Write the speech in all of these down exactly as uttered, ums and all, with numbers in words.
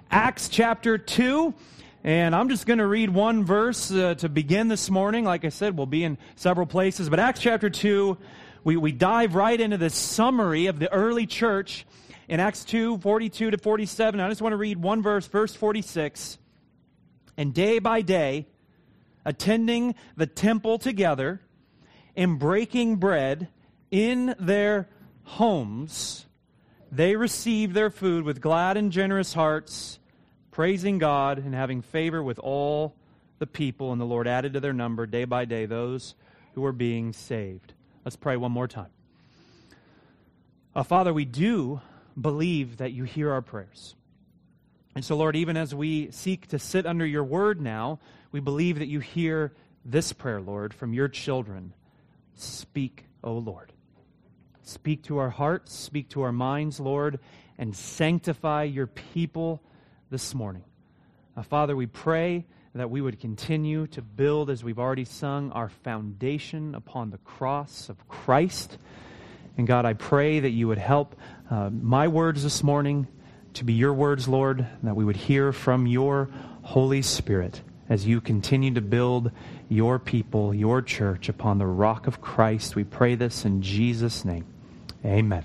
Acts chapter two. And I'm just going to read one verse uh, to begin this morning. Like I said, we'll be in several places. But Acts chapter two, we, we dive right into this summary of the early church in Acts two, forty-two to forty-seven. I just want to read one verse, verse forty-six. And day by day, attending the temple together and breaking bread in their homes, they received their food with glad and generous hearts, praising God and having favor with all the people. And the Lord added to their number day by day those who were being saved. Let's pray one more time. Uh, Father, we do believe that you hear our prayers. And so, Lord, even as we seek to sit under your word now, we believe that you hear this prayer, Lord, from your children. Speak, O Lord. Speak to our hearts, speak to our minds, Lord, and sanctify your people this morning. Uh, Father, we pray that we would continue to build, as we've already sung, our foundation upon the cross of Christ. And God, I pray that you would help uh, my words this morning to be your words, Lord, that we would hear from your Holy Spirit as you continue to build your people, your church, upon the rock of Christ. We pray this in Jesus' name. Amen.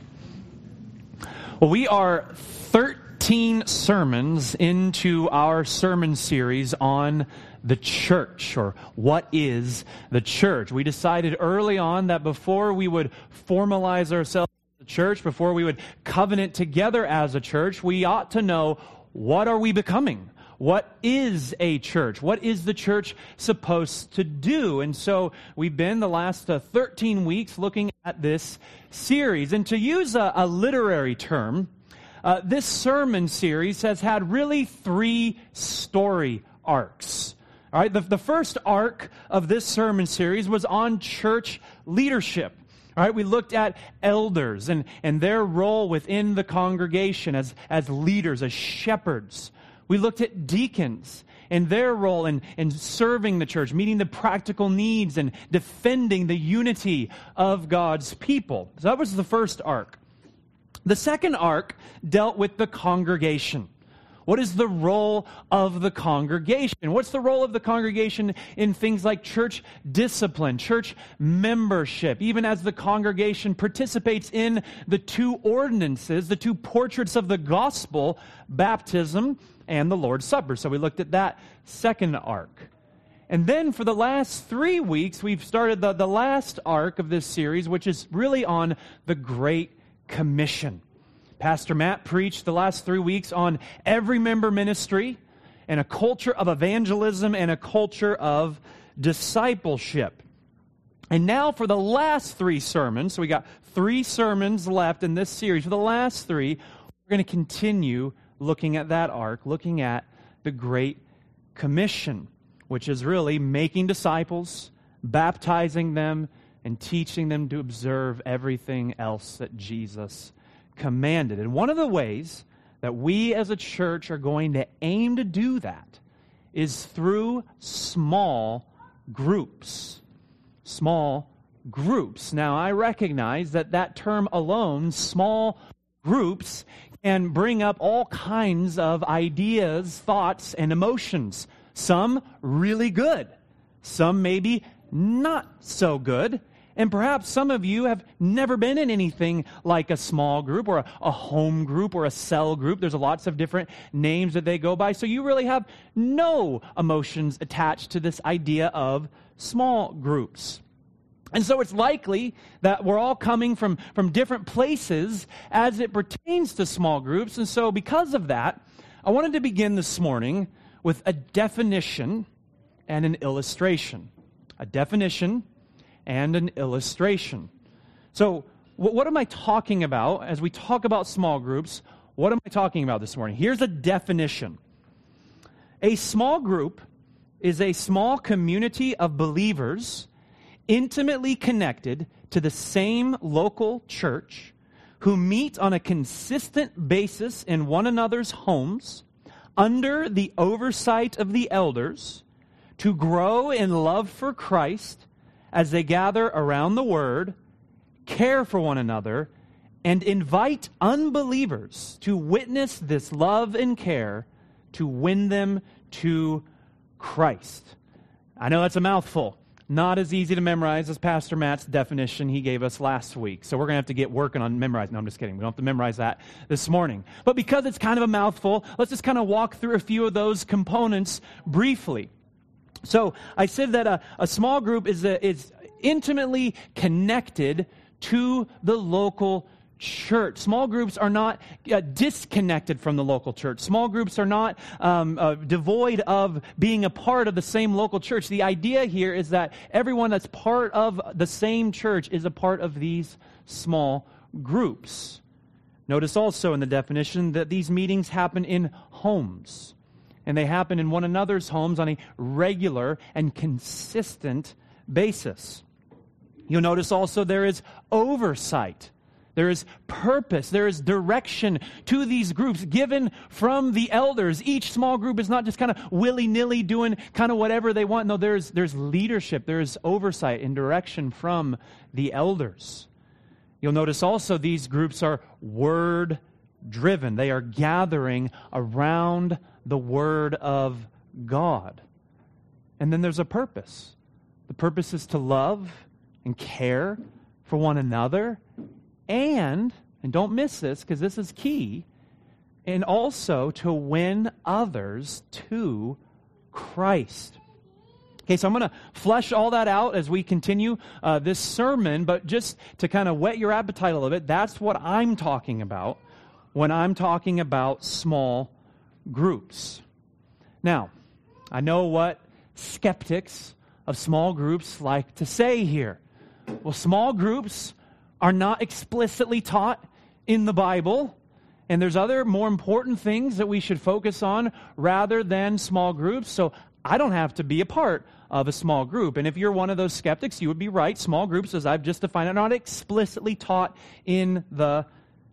Well, we are thirteen sermons into our sermon series on the church, or what is the church. We decided early on that before we would formalize ourselves as a church, before we would covenant together as a church, we ought to know, what are we becoming? What is a church? What is the church supposed to do? And so we've been the last uh, thirteen weeks looking at this series. And to use a, a literary term, uh, this sermon series has had really three story arcs. All right, the, the first arc of this sermon series was on church leadership. All right, we looked at elders and, and their role within the congregation as, as leaders, as shepherds. We looked at deacons and their role in, in serving the church, meeting the practical needs and defending the unity of God's people. So that was the first arc. The second arc dealt with the congregation. What is the role of the congregation? What's the role of the congregation in things like church discipline, church membership, even as the congregation participates in the two ordinances, the two portraits of the gospel, baptism and the Lord's Supper. So we looked at that second arc. And then for the last three weeks, we've started the, the last arc of this series, which is really on the Great Commission. Pastor Matt preached the last three weeks on every member ministry and a culture of evangelism and a culture of discipleship. And now for the last three sermons, so we got three sermons left in this series. For the last three, we're going to continue looking at that arc, looking at the Great Commission, which is really making disciples, baptizing them, and teaching them to observe everything else that Jesus commanded. And one of the ways that we as a church are going to aim to do that is through small groups. Small groups. Now, I recognize that that term alone, small groups, can bring up all kinds of ideas, thoughts, and emotions. Some really good. Some maybe not so good. And perhaps some of you have never been in anything like a small group or a, a home group or a cell group. There's lots of different names that they go by. So you really have no emotions attached to this idea of small groups. And so it's likely that we're all coming from, from different places as it pertains to small groups. And so because of that, I wanted to begin this morning with a definition and an illustration. A definition and an illustration. So what am I talking about as we talk about small groups? What am I talking about this morning? Here's a definition. A small group is a small community of believers intimately connected to the same local church who meet on a consistent basis in one another's homes under the oversight of the elders to grow in love for Christ as they gather around the Word, care for one another, and invite unbelievers to witness this love and care to win them to Christ. I know that's a mouthful. Not as easy to memorize as Pastor Matt's definition he gave us last week. So we're going to have to get working on memorizing. No, I'm just kidding. We don't have to memorize that this morning. But because it's kind of a mouthful, let's just kind of walk through a few of those components briefly. So I said that a, a small group is, a, is intimately connected to the local church. Small groups are not uh, disconnected from the local church. Small groups are not um, uh, devoid of being a part of the same local church. The idea here is that everyone that's part of the same church is a part of these small groups. Notice also in the definition that these meetings happen in homes, and they happen in one another's homes on a regular and consistent basis. You'll notice also there is oversight. There is purpose. There is direction to these groups given from the elders. Each small group is not just kind of willy-nilly doing kind of whatever they want. No, there's, there's leadership. There's oversight and direction from the elders. You'll notice also these groups are word-driven. They are gathering around the Word of God. And then there's a purpose. The purpose is to love and care for one another. And, and don't miss this because this is key, and also to win others to Christ. Okay, so I'm going to flesh all that out as we continue uh, this sermon, but just to kind of whet your appetite a little bit, that's what I'm talking about when I'm talking about small groups. Now, I know what skeptics of small groups like to say here. Well, small groups are not explicitly taught in the Bible, and there's other more important things that we should focus on rather than small groups, so I don't have to be a part of a small group. And if you're one of those skeptics, you would be right. Small groups, as I've just defined, are not explicitly taught in the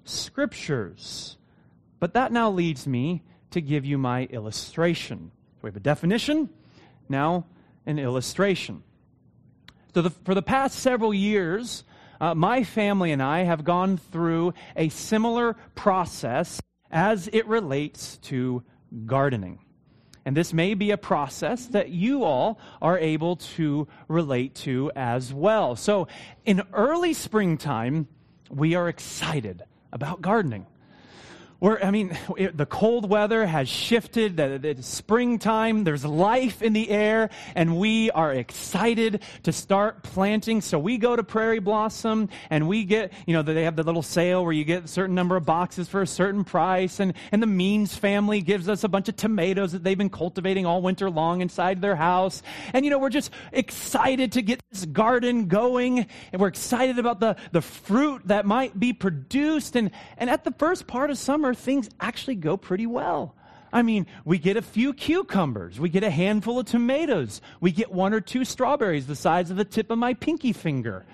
Scriptures. But that now leads me to give you my illustration. So we have a definition, now an illustration. So the, for the past several years, Uh, my family and I have gone through a similar process as it relates to gardening. And this may be a process that you all are able to relate to as well. So in early springtime, we are excited about gardening. We're, I mean, it, the cold weather has shifted, the, the springtime, there's life in the air, and we are excited to start planting. So we go to Prairie Blossom, and we get, you know, they have the little sale where you get a certain number of boxes for a certain price, and, and the Means family gives us a bunch of tomatoes that they've been cultivating all winter long inside their house. And, you know, we're just excited to get this garden going, and we're excited about the, the fruit that might be produced. And, and at the first part of summer, things actually go pretty well. I mean, we get a few cucumbers. We get a handful of tomatoes. We get one or two strawberries the size of the tip of my pinky finger.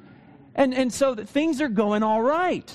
And, and so things are going all right.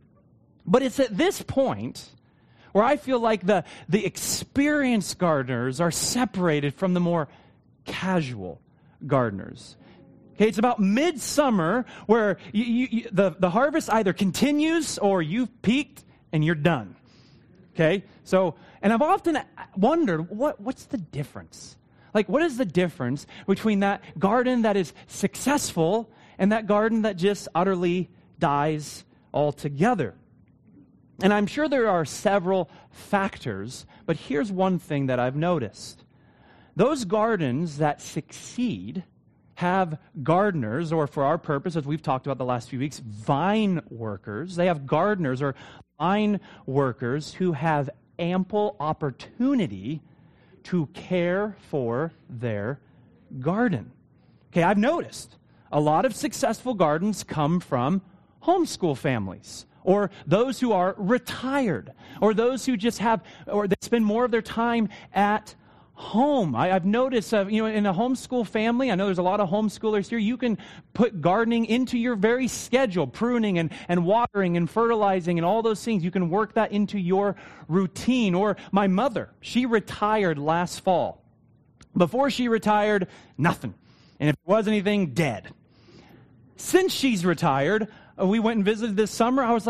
But it's at this point where I feel like the, the experienced gardeners are separated from the more casual gardeners. Okay, it's about midsummer where you, you, you, the, the harvest either continues or you've peaked and you're done. Okay? So, and I've often wondered, what, what's the difference? Like, what is the difference between that garden that is successful and that garden that just utterly dies altogether? And I'm sure there are several factors, but here's one thing that I've noticed. Those gardens that succeed have gardeners, or for our purpose, as we've talked about the last few weeks, vine workers. They have gardeners or vine workers who have ample opportunity to care for their garden. Okay, I've noticed a lot of successful gardens come from homeschool families, or those who are retired, or those who just have, or they spend more of their time at home. I, I've noticed, uh, you know, in a homeschool family, I know there's a lot of homeschoolers here, you can put gardening into your very schedule, pruning and, and watering and fertilizing and all those things. You can work that into your routine. Or my mother, she retired last fall. Before she retired, nothing. And if there was anything, dead. Since she's retired, uh, we went and visited this summer. I was like,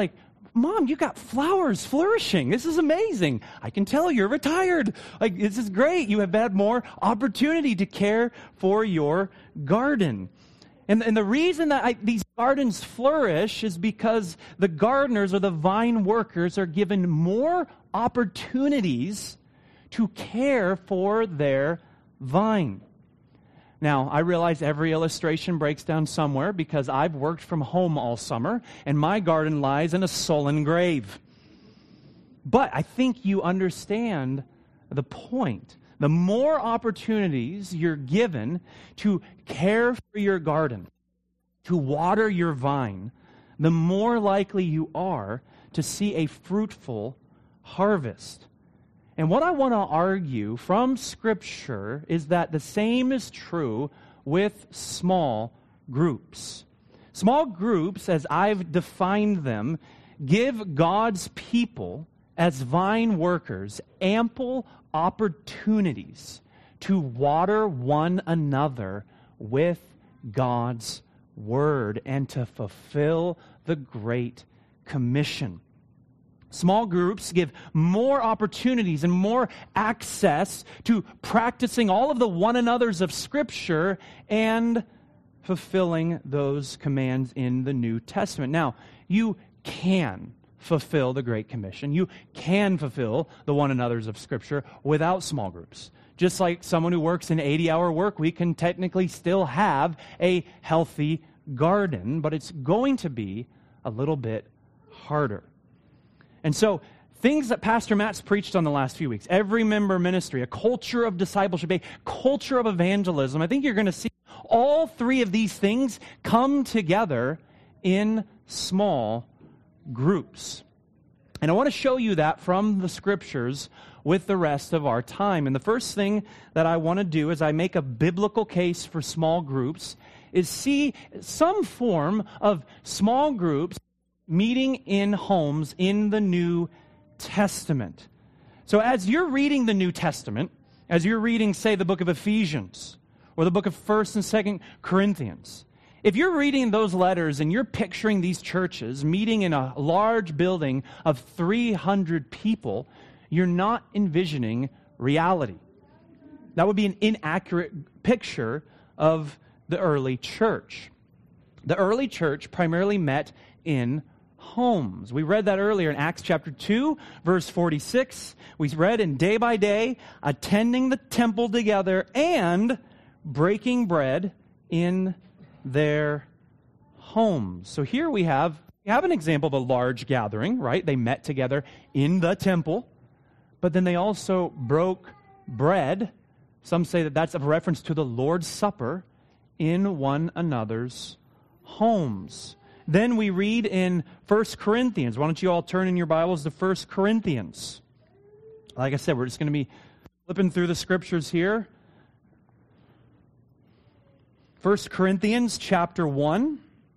Mom, you got flowers flourishing. This is amazing. I can tell you're retired. Like, this is great. You have had more opportunity to care for your garden. And, and the reason that I, these gardens flourish is because the gardeners or the vine workers are given more opportunities to care for their vine. Now, I realize every illustration breaks down somewhere because I've worked from home all summer and my garden lies in a sullen grave. But I think you understand the point. The more opportunities you're given to care for your garden, to water your vine, the more likely you are to see a fruitful harvest. And what I want to argue from Scripture is that the same is true with small groups. Small groups, as I've defined them, give God's people, as vine workers, ample opportunities to water one another with God's Word and to fulfill the Great Commission. Small groups give more opportunities and more access to practicing all of the one another's of Scripture and fulfilling those commands in the New Testament. Now, you can fulfill the Great Commission. You can fulfill the one another's of Scripture without small groups. Just like someone who works an eighty-hour work week can technically still have a healthy garden, but it's going to be a little bit harder. And so, things that Pastor Matt's preached on the last few weeks, every member ministry, a culture of discipleship, a culture of evangelism, I think you're going to see all three of these things come together in small groups. And I want to show you that from the Scriptures with the rest of our time. And the first thing that I want to do as I make a biblical case for small groups is see some form of small groups meeting in homes in the New Testament. So as you're reading the New Testament, as you're reading, say, the book of Ephesians or the book of First and Second Corinthians, if you're reading those letters and you're picturing these churches meeting in a large building of three hundred people, you're not envisioning reality. That would be an inaccurate picture of the early church. The early church primarily met in homes. We read that earlier in Acts chapter two, verse forty-six. We read in day by day, attending the temple together and breaking bread in their homes. So here we have, we have an example of a large gathering, right? They met together in the temple, but then they also broke bread. Some say that that's a reference to the Lord's Supper in one another's homes. Then we read in First Corinthians. Why don't you all turn in your Bibles to First Corinthians? Like I said, we're just going to be flipping through the Scriptures here. First Corinthians chapter one.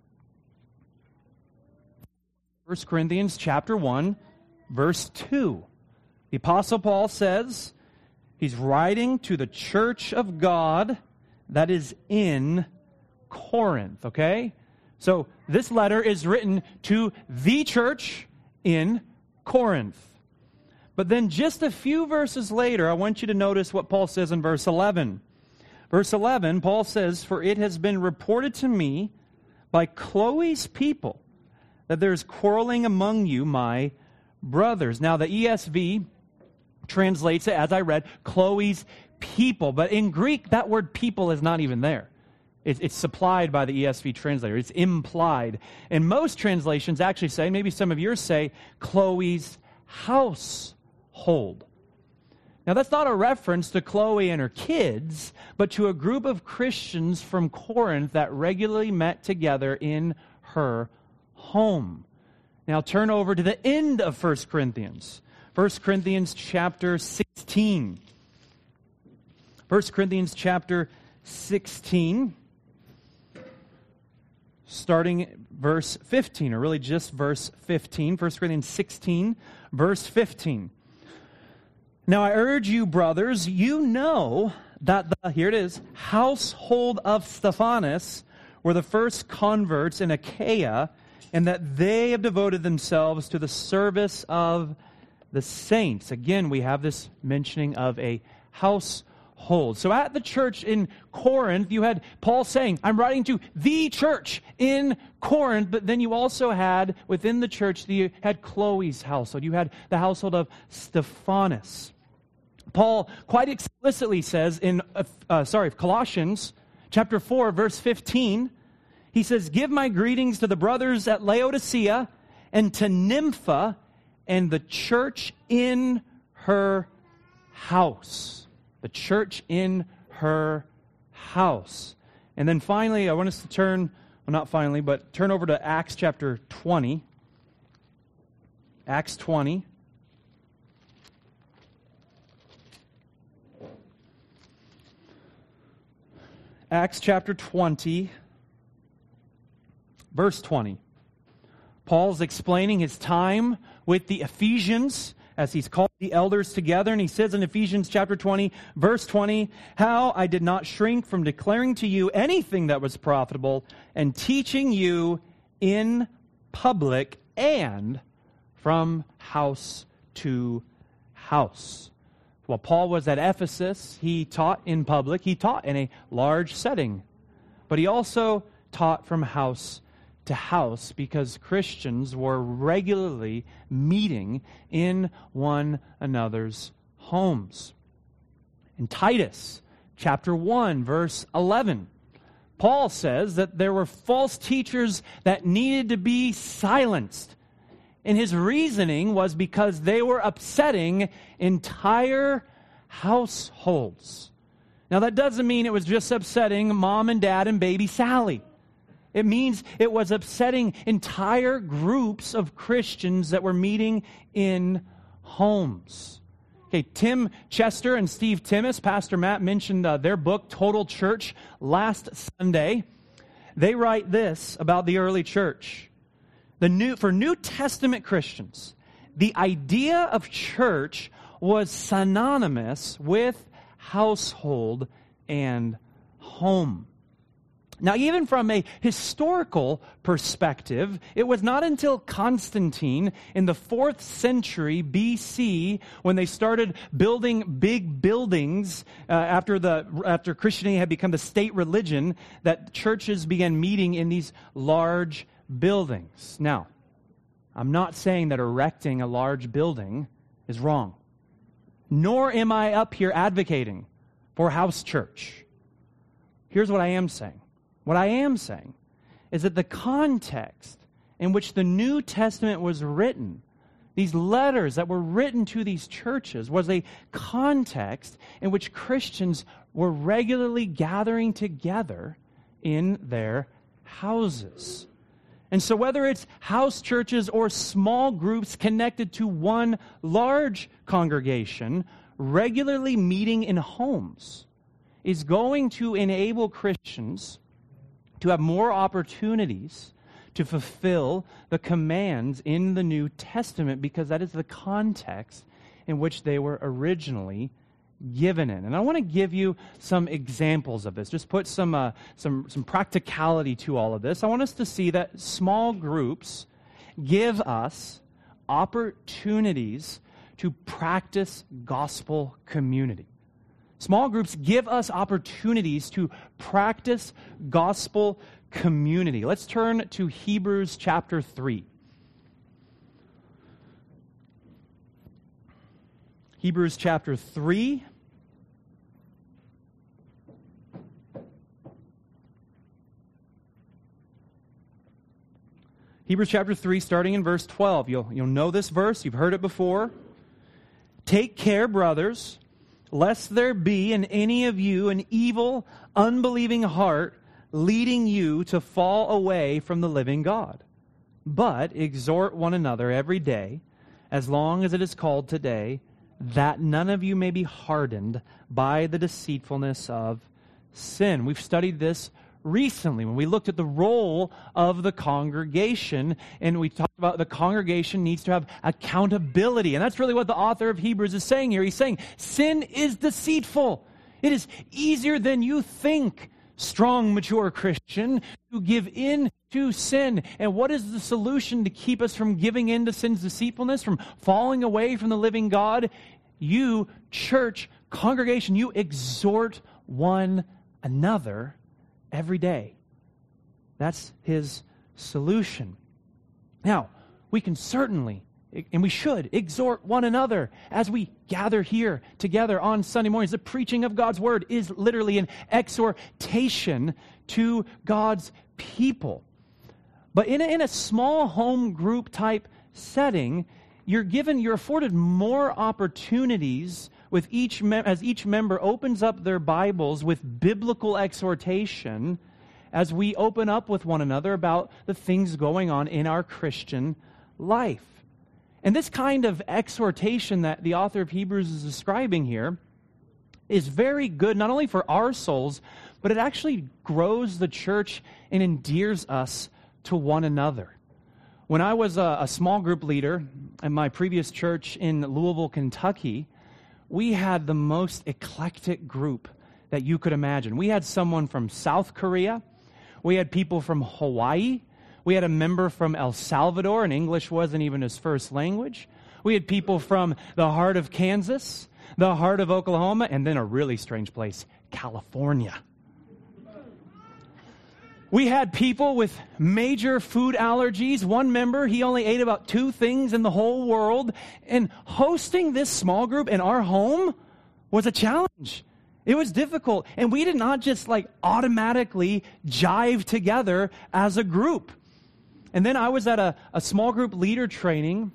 First Corinthians chapter one, verse two. The Apostle Paul says he's writing to the church of God that is in Corinth, okay? So this letter is written to the church in Corinth. But then just a few verses later, I want you to notice what Paul says in verse eleven. Verse eleven, Paul says, "For it has been reported to me by Chloe's people that there's quarreling among you, my brothers." Now the E S V translates it, as I read, Chloe's people. But in Greek, that word people is not even there. It's supplied by the E S V translator. It's implied. And most translations actually say, maybe some of yours say, Chloe's household. Now, that's not a reference to Chloe and her kids, but to a group of Christians from Corinth that regularly met together in her home. Now, turn over to the end of First Corinthians. First Corinthians chapter sixteen. First Corinthians chapter sixteen. Starting verse fifteen, or really just verse fifteen. First Corinthians sixteen, verse fifteen. "Now I urge you, brothers, you know that the," here it is, "household of Stephanas were the first converts in Achaia, and that they have devoted themselves to the service of the saints. Again, we have this mentioning of a household. So at the church in Corinth, you had Paul saying, I'm writing to the church in Corinth, but then you also had, within the church, you had Chloe's household. You had the household of Stephanas. Paul quite explicitly says in, uh, uh, sorry, Colossians chapter four, verse fifteen, he says, give my greetings to the brothers at Laodicea and to Nympha and the church in her house. The church in her house. And then finally, I want us to turn, well, not finally, but turn over to Acts chapter twenty. Acts twenty. Acts chapter twenty, verse twenty. Paul's explaining his time with the Ephesians as he's called the elders together. And he says in Ephesians chapter twenty, verse twenty, how I did not shrink from declaring to you anything that was profitable and teaching you in public and from house to house. While Paul was at Ephesus, he taught in public. He taught in a large setting. But he also taught from house to house because Christians were regularly meeting in one another's homes. In Titus chapter one, verse eleven, Paul says that there were false teachers that needed to be silenced. And his reasoning was because they were upsetting entire households. Now that doesn't mean it was just upsetting mom and dad and baby Sally. It means it was upsetting entire groups of Christians that were meeting in homes. Okay, Tim Chester and Steve Timmis, Pastor Matt mentioned uh, their book, Total Church, last Sunday. They write this about the early church. The new, for New Testament Christians, the idea of church was synonymous with household and home. Now, even from a historical perspective, it was not until Constantine in the fourth century B C when they started building big buildings uh, after the after Christianity had become the state religion that churches began meeting in these large buildings. Now, I'm not saying that erecting a large building is wrong, nor am I up here advocating for house church. Here's what I am saying. What I am saying is that the context in which the New Testament was written, these letters that were written to these churches, was a context in which Christians were regularly gathering together in their houses. And so whether it's house churches or small groups connected to one large congregation, regularly meeting in homes is going to enable Christians to have more opportunities to fulfill the commands in the New Testament, because that is the context in which they were originally given in. And I want to give you some examples of this. Just put some uh, some some practicality to all of this. I want us to see that small groups give us opportunities to practice gospel community. Small groups give us opportunities to practice gospel community. Let's turn to Hebrews chapter three. Hebrews chapter three. Hebrews chapter three, starting in verse twelve. You'll, you'll know this verse. You've heard it before. Take care, brothers, lest there be in any of you an evil, unbelieving heart leading you to fall away from the living God. But exhort one another every day, as long as it is called today, that none of you may be hardened by the deceitfulness of sin. We've studied this recently when we looked at the role of the congregation, and we talked about the congregation needs to have accountability. And that's really what the author of Hebrews is saying here. He's saying sin is deceitful. It is easier than you think, strong, mature Christian, to give in to sin. And what is the solution to keep us from giving in to sin's deceitfulness, from falling away from the living God? You, church, congregation, you exhort one another every day. That's his solution. Now, we can certainly, and we should, exhort one another as we gather here together on Sunday mornings. The preaching of God's word is literally an exhortation to God's people. But in a, in a small home group type setting, you're given, you're afforded more opportunities with each mem- as each member opens up their Bibles with biblical exhortation, as we open up with one another about the things going on in our Christian life. And this kind of exhortation that the author of Hebrews is describing here is very good, not only for our souls, but it actually grows the church and endears us to one another. When I was a, a small group leader in my previous church in Louisville, Kentucky, we had the most eclectic group that you could imagine. We had someone from South Korea. We had people from Hawaii. We had a member from El Salvador, and English wasn't even his first language. We had people from the heart of Kansas, the heart of Oklahoma, and then a really strange place, California. We had people with major food allergies. One member, he only ate about two things in the whole world. And hosting this small group in our home was a challenge. It was difficult. And we did not just like automatically jive together as a group. And then I was at a, a small group leader training,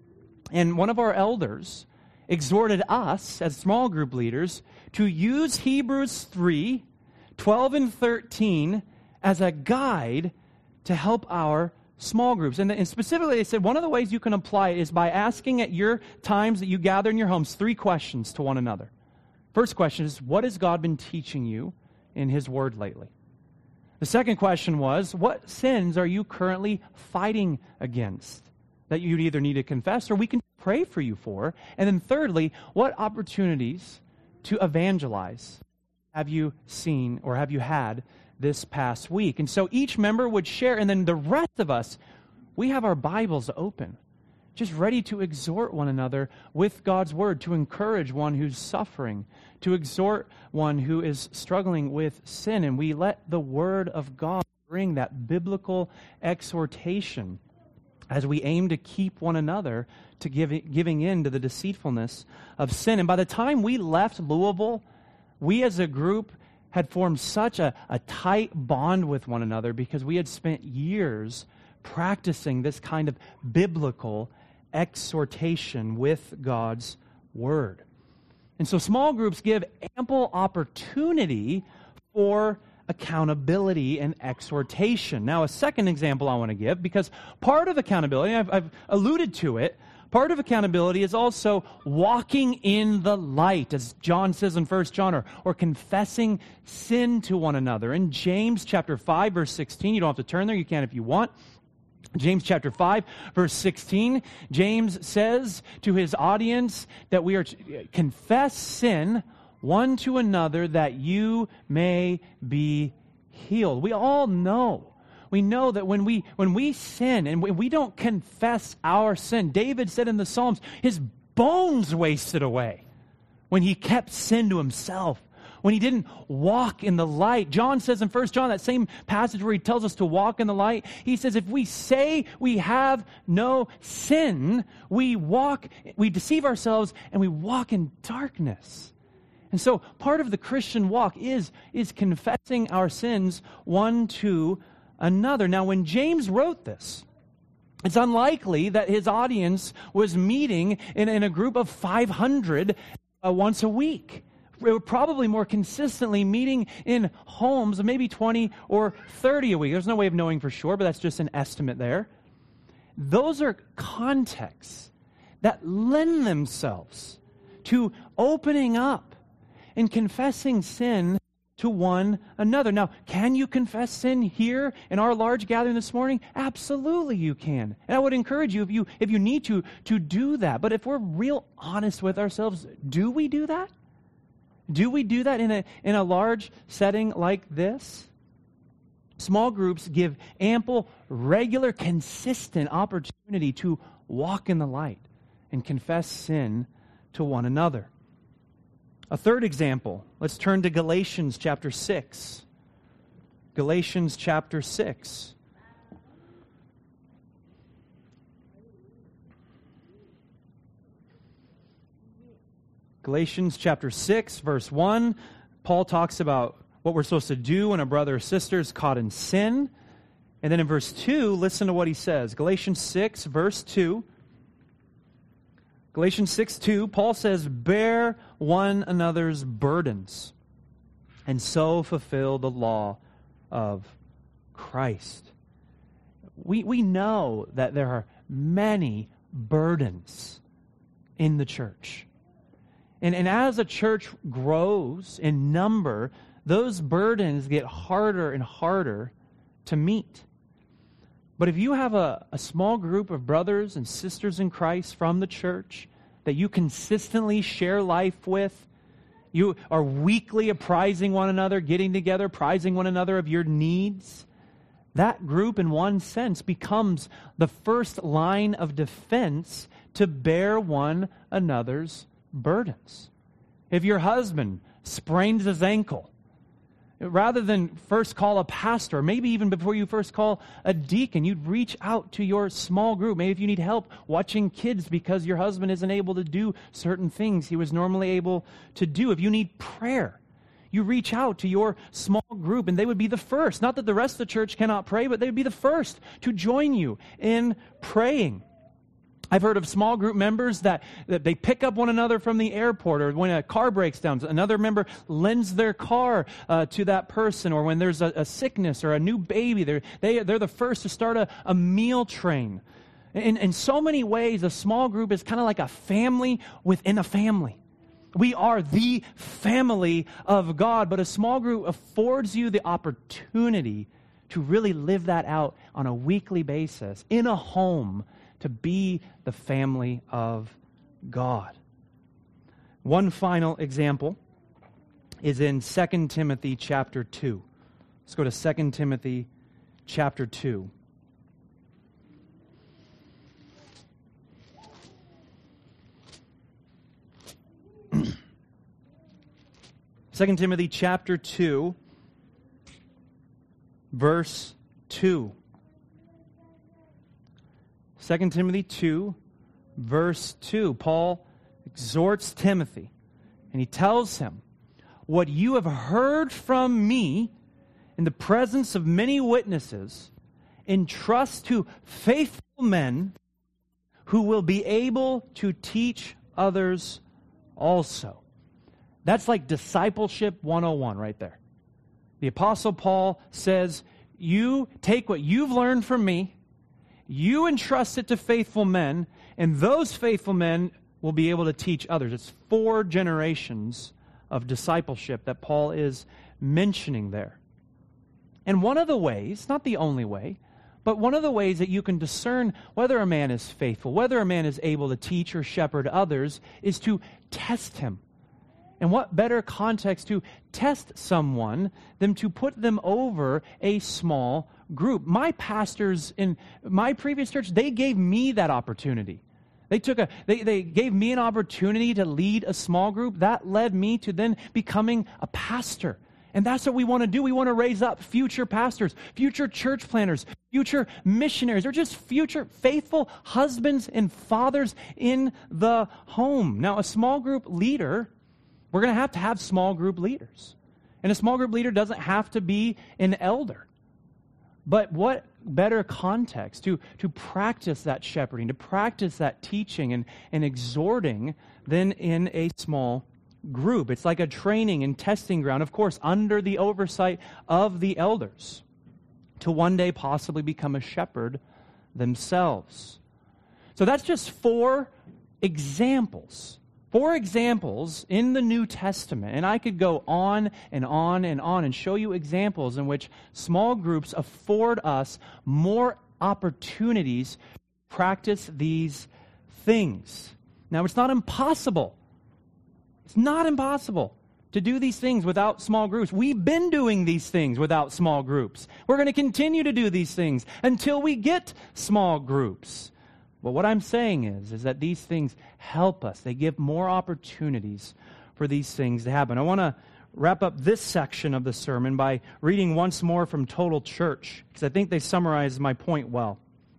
and one of our elders exhorted us as small group leaders to use Hebrews three, twelve and thirteen as a guide to help our small groups. And, and specifically, they said one of the ways you can apply it is by asking at your times that you gather in your homes three questions to one another. First question is, what has God been teaching you in His Word lately? The second question was, what sins are you currently fighting against that you either need to confess or we can pray for you for? And then thirdly, what opportunities to evangelize have you seen or have you had this past week? And so each member would share, and then the rest of us, we have our Bibles open, just ready to exhort one another with God's Word, to encourage one who's suffering, to exhort one who is struggling with sin. And we let the Word of God bring that biblical exhortation as we aim to keep one another to give, giving in to the deceitfulness of sin. And by the time we left Louisville, we as a group had formed such a, a tight bond with one another because we had spent years practicing this kind of biblical exhortation with God's Word. And so small groups give ample opportunity for accountability and exhortation. Now, a second example I want to give, because part of accountability, I've, I've alluded to it, part of accountability is also walking in the light, as John says in First John, or, or confessing sin to one another. In James chapter five, verse sixteen, you don't have to turn there, you can if you want. James chapter five, verse sixteen, James says to his audience that we are to confess sin one to another that you may be healed. We all know. We know that when we when we sin and when we don't confess our sin, David said in the Psalms, his bones wasted away when he kept sin to himself, when he didn't walk in the light. John says in First John, that same passage where he tells us to walk in the light, he says if we say we have no sin, we walk, we deceive ourselves and we walk in darkness. And so part of the Christian walk is, is confessing our sins one to another. Now, when James wrote this, it's unlikely that his audience was meeting in, in a group of five hundred uh, once a week. They were probably more consistently meeting in homes of maybe twenty or thirty a week. There's no way of knowing for sure, but that's just an estimate there. Those are contexts that lend themselves to opening up and confessing sin to one another. Now, can you confess sin here in our large gathering this morning? Absolutely you can. And I would encourage you, if you if you need to, to do that. But if we're real honest with ourselves, do we do that? Do we do that in a in a large setting like this? Small groups give ample, regular, consistent opportunity to walk in the light and confess sin to one another. A third example, let's turn to Galatians chapter six. Galatians chapter six. Galatians chapter six, verse one, Paul talks about what we're supposed to do when a brother or sister is caught in sin. And then in verse two, listen to what he says. Galatians six, verse two. Galatians six, two, Paul says, bear one another's burdens, and so fulfill the law of Christ. We, we know that there are many burdens in the church. And, and as a church grows in number, those burdens get harder and harder to meet. But if you have a, a small group of brothers and sisters in Christ from the church that you consistently share life with, you are weekly apprising one another, getting together, apprising one another of your needs, that group in one sense becomes the first line of defense to bear one another's burdens. If your husband sprains his ankle, rather than first call a pastor, maybe even before you first call a deacon, you'd reach out to your small group. Maybe if you need help watching kids because your husband isn't able to do certain things he was normally able to do. If you need prayer, you reach out to your small group, and they would be the first. Not that the rest of the church cannot pray, but they would be the first to join you in praying. I've heard of small group members that, that they pick up one another from the airport, or when a car breaks down, another member lends their car uh, to that person, or when there's a, a sickness or a new baby, they're, they, they're the first to start a, a meal train. In, in so many ways, a small group is kind of like a family within a family. We are the family of God, but a small group affords you the opportunity to really live that out on a weekly basis in a home, to be the family of God. One final example is in Second Timothy chapter two. Let's go to Second Timothy chapter two. Second Timothy chapter two, verse two. Second Timothy two, verse two. Paul exhorts Timothy, and he tells him, what you have heard from me in the presence of many witnesses, entrust to faithful men who will be able to teach others also. That's like discipleship one oh one right there. The Apostle Paul says, you take what you've learned from me, you entrust it to faithful men, and those faithful men will be able to teach others. It's four generations of discipleship that Paul is mentioning there. And one of the ways, not the only way, but one of the ways that you can discern whether a man is faithful, whether a man is able to teach or shepherd others, is to test him. And what better context to test someone than to put them over a small group? My pastors in my previous church, they gave me that opportunity. They took a they, they gave me an opportunity to lead a small group. That led me to then becoming a pastor. And that's what we want to do. We want to raise up future pastors, future church planners, future missionaries, or just future faithful husbands and fathers in the home. Now, a small group leader, we're going to have to have small group leaders. And a small group leader doesn't have to be an elder. But what better context to, to practice that shepherding, to practice that teaching and, and exhorting than in a small group? It's like a training and testing ground, of course, under the oversight of the elders, to one day possibly become a shepherd themselves. So that's just four examples. Four examples in the New Testament, and I could go on and on and on and show you examples in which small groups afford us more opportunities to practice these things. Now, it's not impossible. It's not impossible to do these things without small groups. We've been doing these things without small groups. We're going to continue to do these things until we get small groups. But what I'm saying is, is that these things help us. They give more opportunities for these things to happen. I want to wrap up this section of the sermon by reading once more from Total Church, because I think they summarize my point well.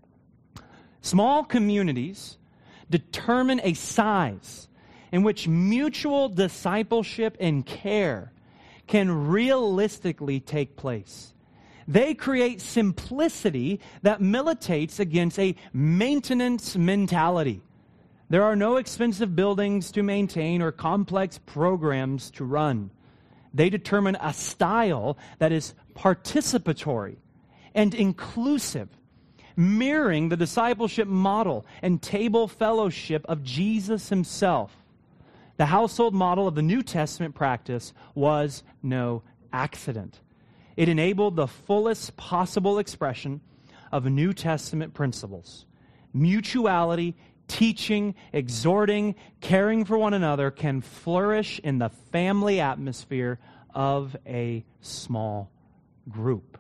Small communities determine a size in which mutual discipleship and care can realistically take place. They create simplicity that militates against a maintenance mentality. There are no expensive buildings to maintain or complex programs to run. They determine a style that is participatory and inclusive, mirroring the discipleship model and table fellowship of Jesus himself. The household model of the New Testament practice was no accident. It enabled the fullest possible expression of New Testament principles. Mutuality, teaching, exhorting, caring for one another can flourish in the family atmosphere of a small group.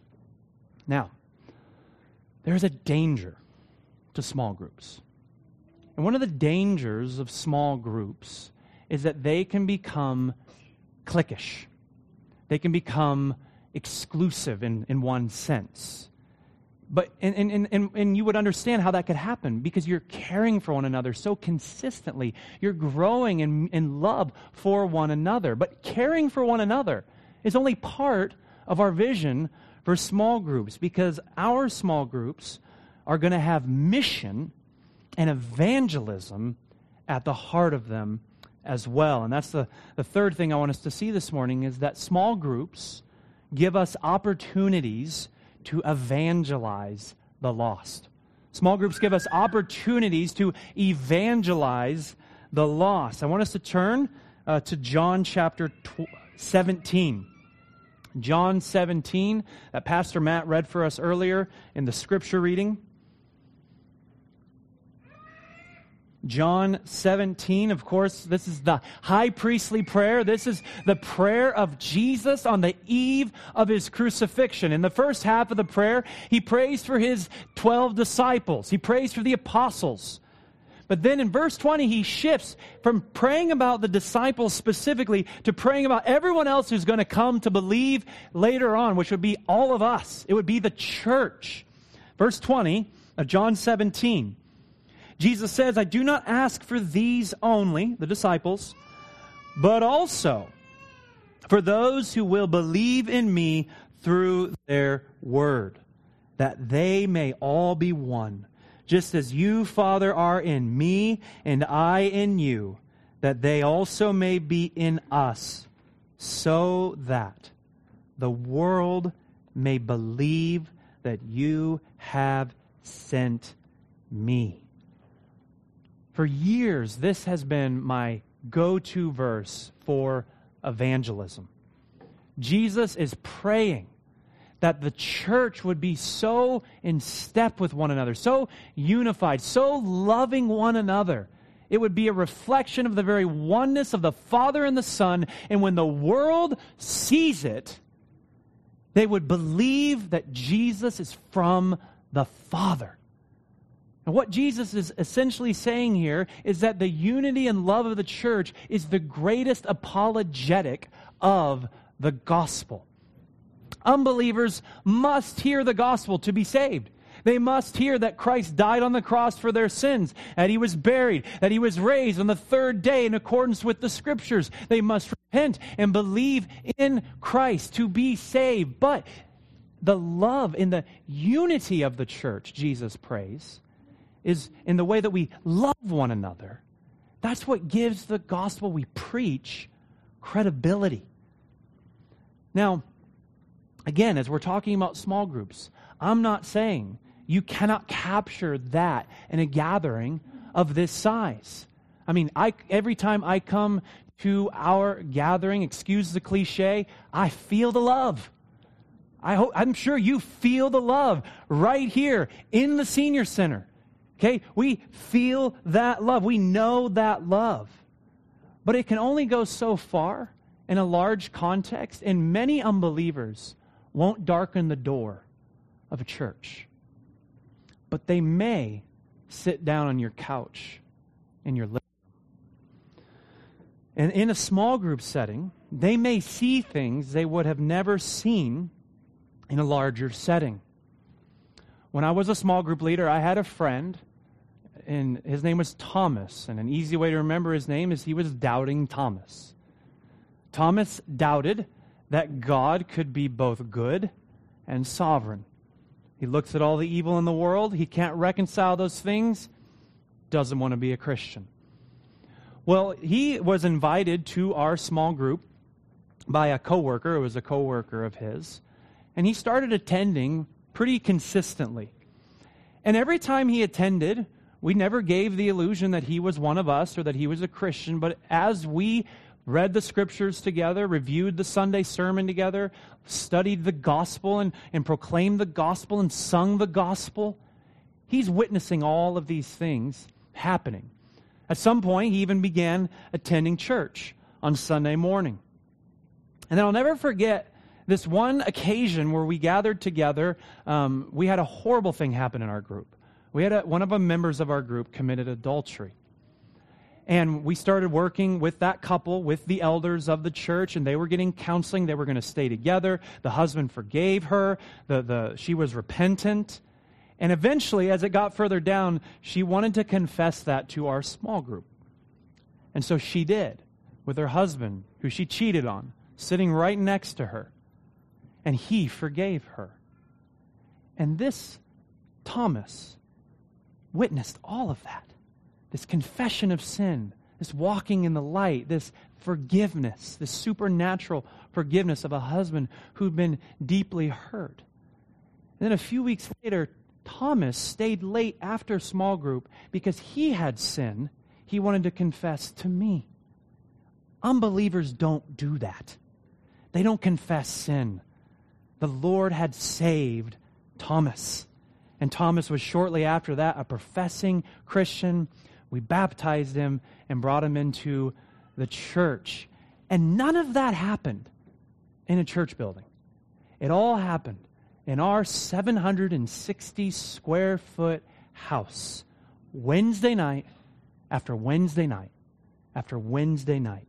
Now, there's a danger to small groups. And one of the dangers of small groups is that they can become cliquish. They can become exclusive in, in one sense. But and, and, and, and you would understand how that could happen because you're caring for one another so consistently. You're growing in, in love for one another. But caring for one another is only part of our vision for small groups, because our small groups are going to have mission and evangelism at the heart of them as well. And that's the, the third thing I want us to see this morning, is that small groups give us opportunities to evangelize the lost. Small groups give us opportunities to evangelize the lost. I want us to turn uh, to John chapter seventeen. John seventeen, that Pastor Matt read for us earlier in the scripture reading. John seventeen, of course, this is the high priestly prayer. This is the prayer of Jesus on the eve of his crucifixion. In the first half of the prayer, he prays for his twelve disciples. He prays for the apostles. But then in verse twenty, he shifts from praying about the disciples specifically to praying about everyone else who's going to come to believe later on, which would be all of us. It would be the church. Verse twenty of John seventeen. Jesus says, I do not ask for these only, the disciples, but also for those who will believe in me through their word, that they may all be one, just as you, Father, are in me and I in you, that they also may be in us, so that the world may believe that you have sent me. For years, this has been my go-to verse for evangelism. Jesus is praying that the church would be so in step with one another, so unified, so loving one another. It would be a reflection of the very oneness of the Father and the Son, and when the world sees it, they would believe that Jesus is from the Father. And what Jesus is essentially saying here is that the unity and love of the church is the greatest apologetic of the gospel. Unbelievers must hear the gospel to be saved. They must hear that Christ died on the cross for their sins, that he was buried, that he was raised on the third day in accordance with the scriptures. They must repent and believe in Christ to be saved. But the love in the unity of the church, Jesus prays, is in the way that we love one another. That's what gives the gospel we preach credibility. Now, again, as we're talking about small groups, I'm not saying you cannot capture that in a gathering of this size. I mean, I, every time I come to our gathering, excuse the cliche, I feel the love. I hope, I'm sure you feel the love right here in the senior center. Okay, we feel that love. We know that love. But it can only go so far in a large context, and many unbelievers won't darken the door of a church. But they may sit down on your couch in your living room. And in a small group setting, they may see things they would have never seen in a larger setting. When I was a small group leader, I had a friend, and his name was Thomas. And an easy way to remember his name is he was Doubting Thomas. Thomas doubted that God could be both good and sovereign. He looks at all the evil in the world. He can't reconcile those things. Doesn't want to be a Christian. Well, he was invited to our small group by a coworker. It was a coworker of his. And he started attending pretty consistently. And every time he attended, we never gave the illusion that he was one of us or that he was a Christian. But as we read the scriptures together, reviewed the Sunday sermon together, studied the gospel and, and proclaimed the gospel and sung the gospel, he's witnessing all of these things happening. At some point, he even began attending church on Sunday morning. And then I'll never forget this one occasion where we gathered together. Um, we had a horrible thing happen in our group. We had a, one of the members of our group committed adultery. And we started working with that couple, with the elders of the church, and they were getting counseling. They were going to stay together. The husband forgave her. The, the, she was repentant. And eventually, as it got further down, she wanted to confess that to our small group. And so she did, with her husband, who she cheated on, sitting right next to her. And he forgave her. And this Thomas witnessed all of that. This confession of sin, this walking in the light, this forgiveness, this supernatural forgiveness of a husband who'd been deeply hurt. And then a few weeks later, Thomas stayed late after small group because he had sin he wanted to confess to me. Unbelievers don't do that. They don't confess sin. The Lord had saved Thomas. And Thomas was shortly after that a professing Christian. We baptized him and brought him into the church. And none of that happened in a church building. It all happened in our seven hundred sixty square foot house. Wednesday night after Wednesday night after Wednesday night.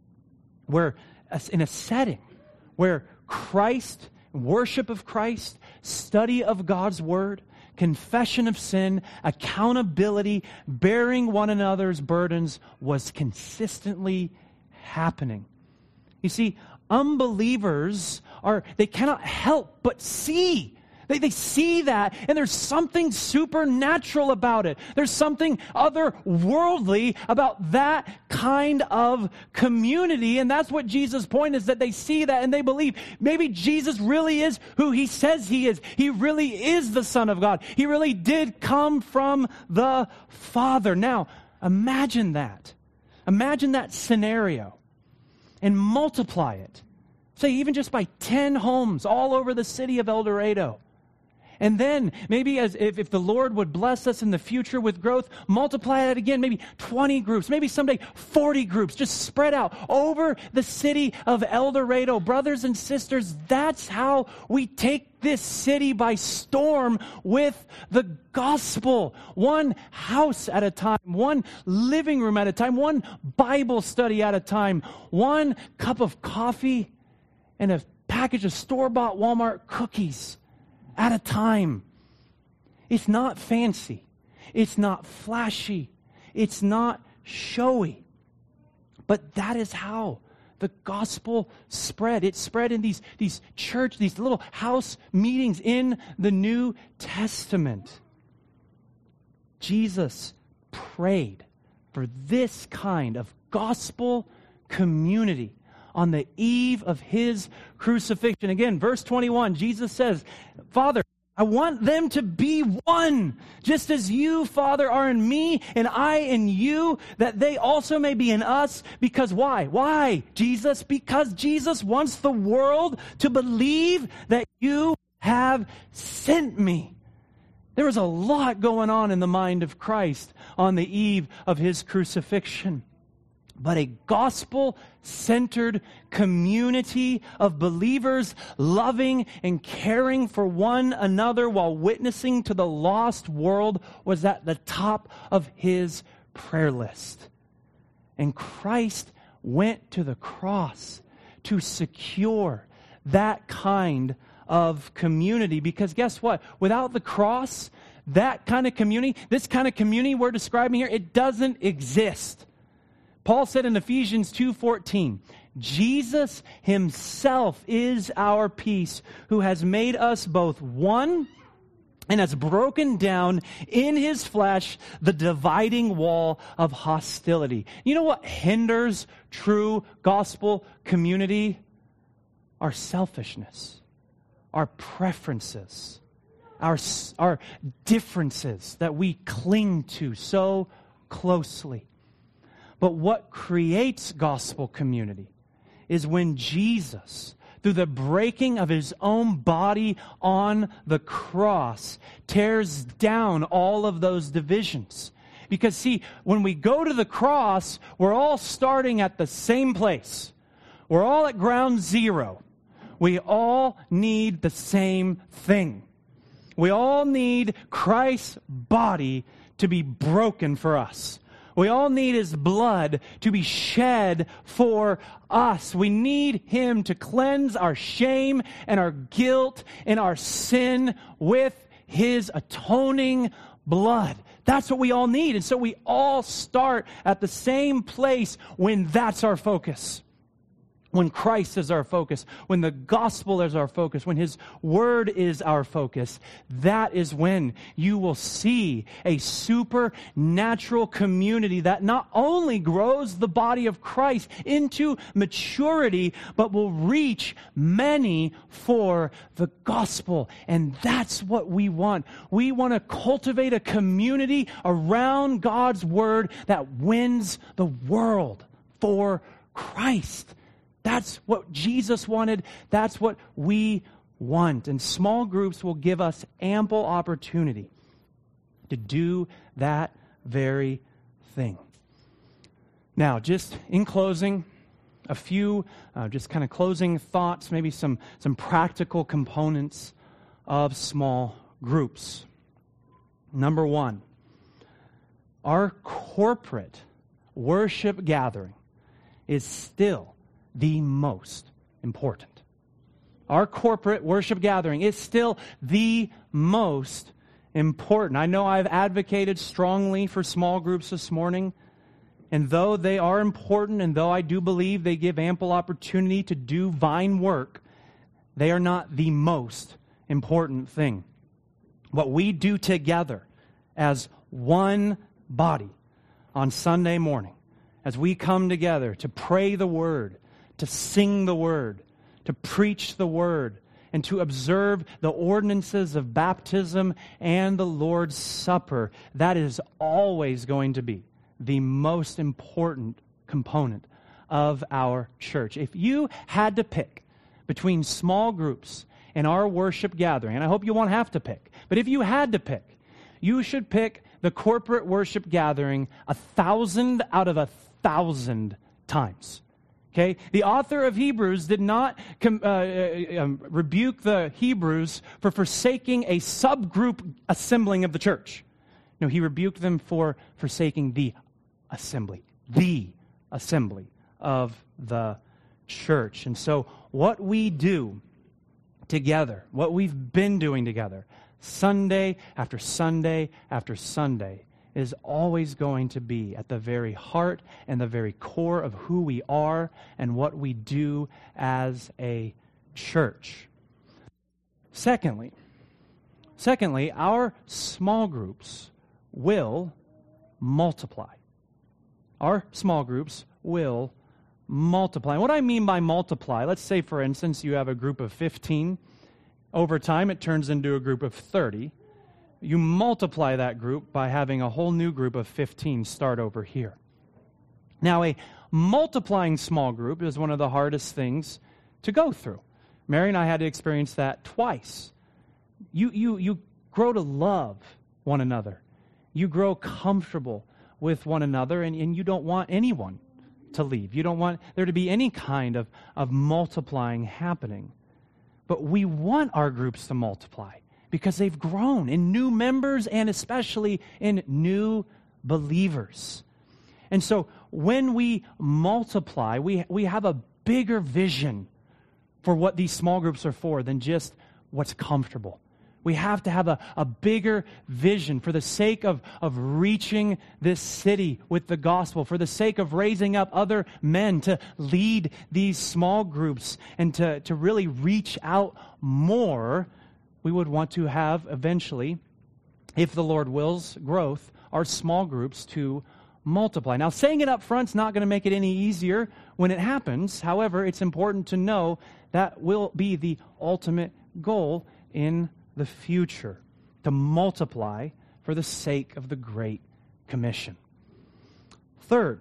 Where in a setting where Christ, worship of Christ, study of God's Word, confession of sin, accountability, bearing one another's burdens was consistently happening. You see, unbelievers are, they cannot help but see. They, they see that, and there's something supernatural about it. There's something otherworldly about that kind of community, and that's what Jesus' point is, that they see that and they believe maybe Jesus really is who he says he is. He really is the Son of God. He really did come from the Father. Now, imagine that. Imagine that scenario and multiply it. Say even just by ten homes all over the city of El Dorado. And then maybe as if, if the Lord would bless us in the future with growth, multiply that again, maybe twenty groups, maybe someday forty groups, just spread out over the city of El Dorado. Brothers and sisters, that's how we take this city by storm with the gospel. One house at a time, one living room at a time, one Bible study at a time, one cup of coffee and a package of store-bought Walmart cookies at a time. It's not fancy. It's not flashy. It's not showy. But that is how the gospel spread. It spread in these, these church, these little house meetings in the New Testament. Jesus prayed for this kind of gospel community on the eve of his crucifixion. Again, verse twenty-one, Jesus says, Father, I want them to be one, just as you, Father, are in me and I in you, that they also may be in us. Because why? Why, Jesus? Because Jesus wants the world to believe that you have sent me. There was a lot going on in the mind of Christ on the eve of his crucifixion. but a gospel-centered community of believers loving and caring for one another while witnessing to the lost world was at the top of his prayer list. And Christ went to the cross to secure that kind of community. Because guess what? Without the cross, that kind of community, this kind of community we're describing here, it doesn't exist. Paul said in Ephesians two fourteen, Jesus himself is our peace, who has made us both one and has broken down in his flesh the dividing wall of hostility. You know what hinders true gospel community? Our selfishness, our preferences, our, our differences that we cling to so closely. But what creates gospel community is when Jesus, through the breaking of his own body on the cross, tears down all of those divisions. Because see, when we go to the cross, we're all starting at the same place. We're all at ground zero. We all need the same thing. We all need Christ's body to be broken for us. We all need his blood to be shed for us. We need him to cleanse our shame and our guilt and our sin with his atoning blood. That's what we all need. And so we all start at the same place when that's our focus. When Christ is our focus, when the gospel is our focus, when his word is our focus, that is when you will see a supernatural community that not only grows the body of Christ into maturity, but will reach many for the gospel. And that's what we want. We want to cultivate a community around God's word that wins the world for Christ. That's what Jesus wanted. That's what we want. And small groups will give us ample opportunity to do that very thing. Now, just in closing, a few uh, just kind of closing thoughts, maybe some, some practical components of small groups. Number one, our corporate worship gathering is still the most important. Our corporate worship gathering is still the most important. I know I've advocated strongly for small groups this morning, and though they are important, and though I do believe they give ample opportunity to do vine work, they are not the most important thing. What we do together as one body on Sunday morning, as we come together to pray the Word, to sing the Word, to preach the Word, and to observe the ordinances of baptism and the Lord's Supper, that is always going to be the most important component of our church. If you had to pick between small groups and our worship gathering, and I hope you won't have to pick, but if you had to pick, you should pick the corporate worship gathering a thousand out of a thousand times. Okay, the author of Hebrews did not com- uh, uh, um, rebuke the Hebrews for forsaking a subgroup assembling of the church. No, he rebuked them for forsaking the assembly, the assembly of the church. And so what we do together, what we've been doing together, Sunday after Sunday after Sunday, is always going to be at the very heart and the very core of who we are and what we do as a church. Secondly, secondly, our small groups will multiply. Our small groups will multiply. And what I mean by multiply, let's say, for instance, you have a group of fifteen. Over time, it turns into a group of thirty. You multiply that group by having a whole new group of fifteen start over here. Now, a multiplying small group is one of the hardest things to go through. Mary and I had to experience that twice. You, you, you grow to love one another. You grow comfortable with one another, and, and you don't want anyone to leave. You don't want there to be any kind of, of multiplying happening. But we want our groups to multiply because they've grown in new members and especially in new believers. And so when we multiply, we, we have a bigger vision for what these small groups are for than just what's comfortable. We have to have a, a bigger vision for the sake of, of reaching this city with the gospel, for the sake of raising up other men to lead these small groups and to, to really reach out more. We would want to have eventually, if the Lord wills, growth, our small groups to multiply. Now, saying it up front is not going to make it any easier when it happens. However, it's important to know that will be the ultimate goal in the future, to multiply for the sake of the Great Commission. Third,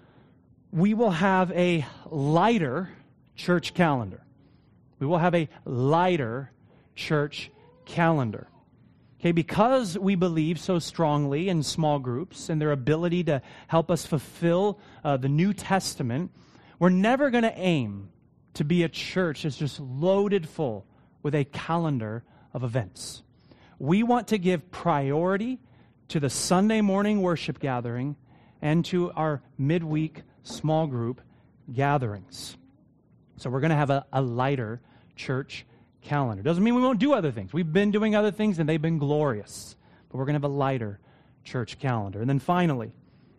we will have a lighter church calendar. We will have a lighter church calendar. Okay, because we believe so strongly in small groups and their ability to help us fulfill uh, the New Testament, we're never going to aim to be a church that's just loaded full with a calendar of events. We want to give priority to the Sunday morning worship gathering and to our midweek small group gatherings. So we're going to have a, a lighter church calendar. Doesn't mean we won't do other things. We've been doing other things and they've been glorious. But we're going to have a lighter church calendar. And then finally,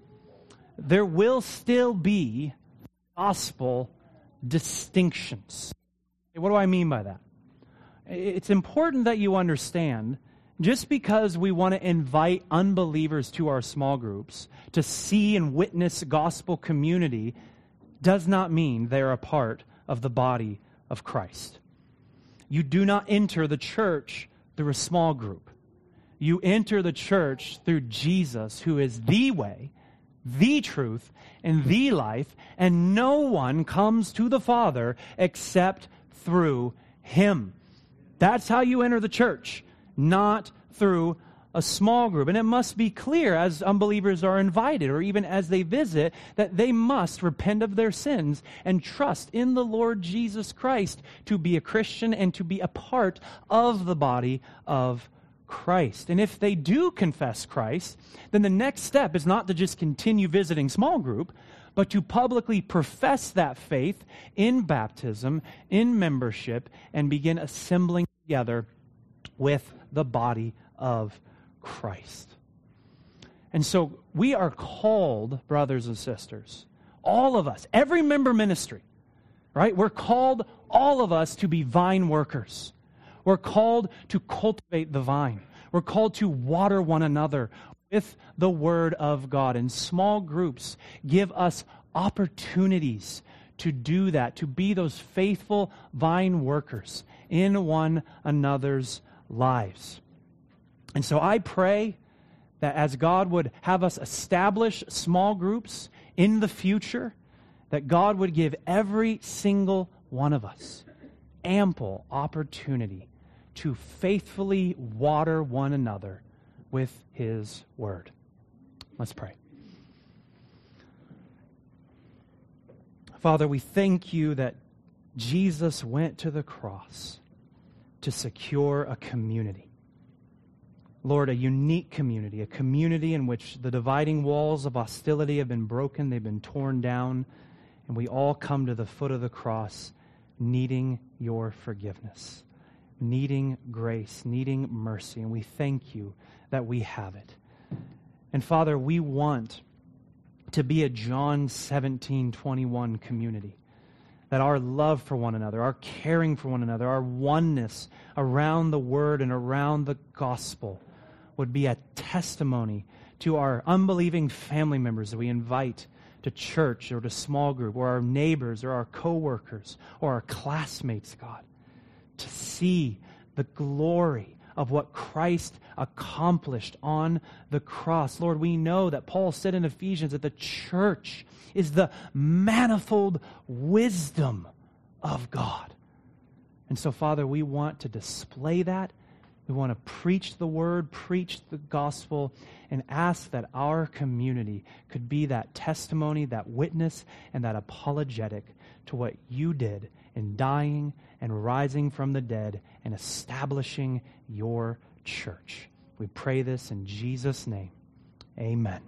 there will still be gospel distinctions. What do I mean by that? It's important that you understand, just because we want to invite unbelievers to our small groups to see and witness gospel community does not mean they're a part of the body of Christ. You do not enter the church through a small group. You enter the church through Jesus, who is the way, the truth, and the life, and no one comes to the Father except through Him. That's how you enter the church, not through a small group. And it must be clear as unbelievers are invited, or even as they visit, that they must repent of their sins and trust in the Lord Jesus Christ to be a Christian and to be a part of the body of Christ. And if they do confess Christ, then the next step is not to just continue visiting small group, but to publicly profess that faith in baptism, in membership, and begin assembling together with the body of Christ. And so we are called, brothers and sisters, all of us, every member ministry, right? We're called, all of us, to be vine workers. We're called to cultivate the vine. We're called to water one another with the Word of God. And small groups give us opportunities to do that, to be those faithful vine workers in one another's lives. And so I pray that as God would have us establish small groups in the future, that God would give every single one of us ample opportunity to faithfully water one another with His Word. Let's pray. Father, we thank You that Jesus went to the cross to secure a community. Lord, a unique community, a community in which the dividing walls of hostility have been broken, they've been torn down, and we all come to the foot of the cross needing Your forgiveness, needing grace, needing mercy, and we thank You that we have it. And Father, we want to be a John seventeen twenty-one community, that our love for one another, our caring for one another, our oneness around the Word and around the gospel would be a testimony to our unbelieving family members that we invite to church or to small group, or our neighbors or our coworkers or our classmates, God, to see the glory of what Christ accomplished on the cross. Lord, we know that Paul said in Ephesians that the church is the manifold wisdom of God. And so, Father, we want to display that. We want to preach the word, preach the gospel, and ask that our community could be that testimony, that witness, and that apologetic to what you did in dying and rising from the dead and establishing your church. We pray this in Jesus' name. Amen.